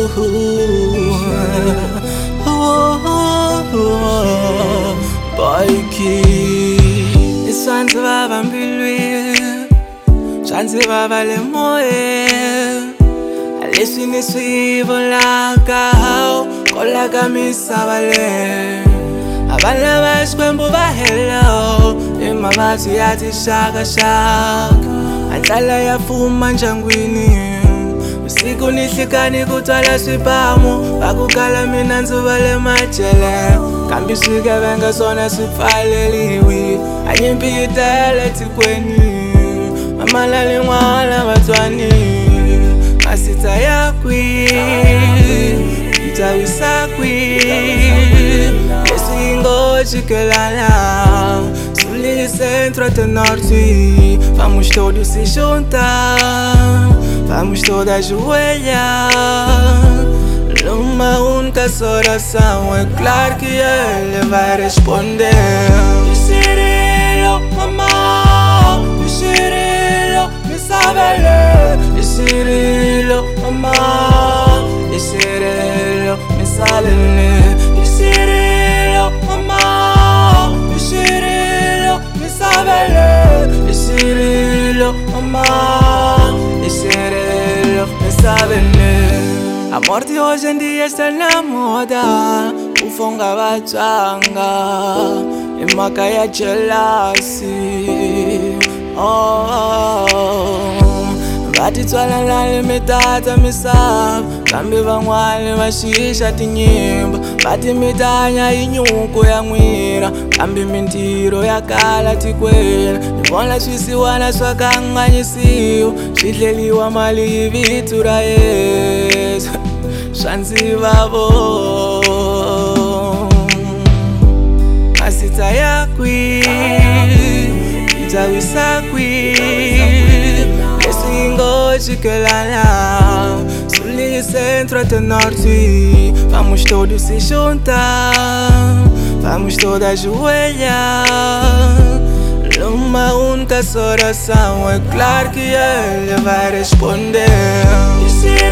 Boyki iswanzi baba mbilwi swanzi baba le moye alesini swivo laka kola kamisaba le abana bashkwembu ba hello imabati yathi shaka shaka anhlala yafuma njangwini usiku nihlikani kutwala swibamu bakukala mina nzuba le majele kambi swigebenga sona swipfaleliwi anyimpitele tikweni mamalale n'wana vatswani masita yakwi itawisa kwi lesingo chikelana suli centro de norte vamos todos se juntar vamos todos ajoelhar numa única oração é claro que ele vai responder Cirilo, mamá Cirilo, me sabe ler Cirilo, mamá Cirilo, me sabe ler Cirilo, mamá Cirilo, me sabe ler Cirilo, mamá Cirilo, me sabe ler A morte hoje em dia está na moda Ufonga batanga Imaka ya jealousy Vatitswala nale mitata misava Kambe van'wani va xixa tinyimba Vati mitanya inyuku ya n'wina Kambe mintirho ya kala tikweni Ni vona swisiwana swa kanganyisiwa Swi dleliwa mali hi vito ra Yesu Swa ndzivavo Masita yakwi itawisa kwi lesingo chikelana suli centro de norte vamos todos se juntar vamos todos ajoelhar numa única oração é claro que ele vai responder